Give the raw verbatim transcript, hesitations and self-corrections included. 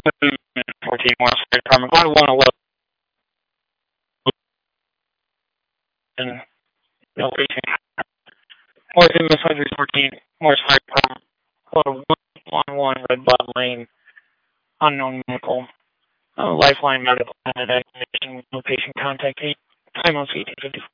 fourteen Morris Fire Department. I want to look in location. Morris in Miss one fourteen Morris Fire Department. Code one one one Red Bud Lane. Unknown medical. Uh, Lifeline medical. Location contact eight. Time on seat.